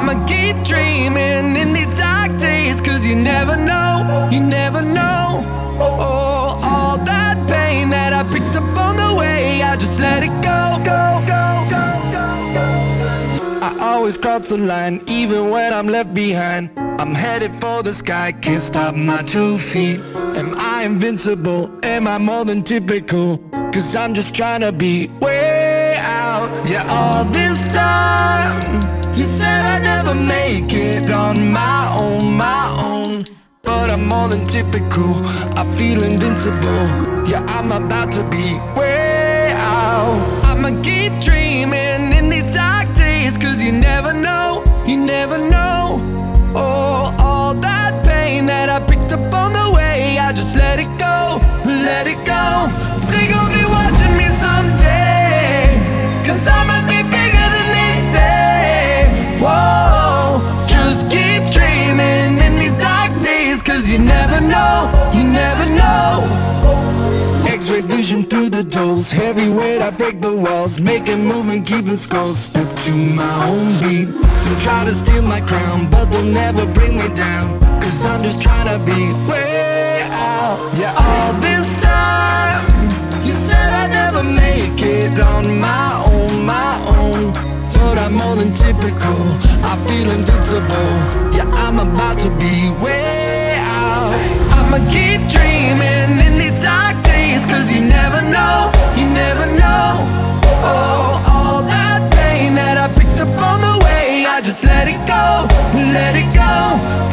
I'ma keep dreaming in these dark days, 'cause you never know, you never know. Oh, all that pain that I picked up on the way, I just let it go. I always cross the line, even when I'm left behind. I'm headed for the sky, can't stop my 2 feet. Am I invincible? Am I more than typical? 'Cause I'm just trying to be way out. Yeah, all this time you said I'd never make it on my own, my own. But I'm more than typical, I feel invincible. Yeah, I'm about to be way out. I'ma keep dreaming in these dark days, 'cause you never know, you never know. Oh, all that pain that I picked up on the way, I just let it go, let it go. They gon' be watching me someday, 'cause I'ma be bigger than they say. Whoa, just keep dreaming in these dark days, 'cause you never know, you never know. X-ray vision through the doors, heavy weight, I break the walls, making move and keeping scores. Step to my own beat. Some try to steal my crown, but they'll never bring me down, 'cause I'm just trying to be way out. Yeah, all this time you said I'd never make it on my own, my own. But I'm more than typical, I feel invincible. Yeah, I'm about to be way out. I'ma keep dreaming in these dark days, 'cause you never know, you never know. Oh, all that pain that I picked up on the way, I just let it go, let it go.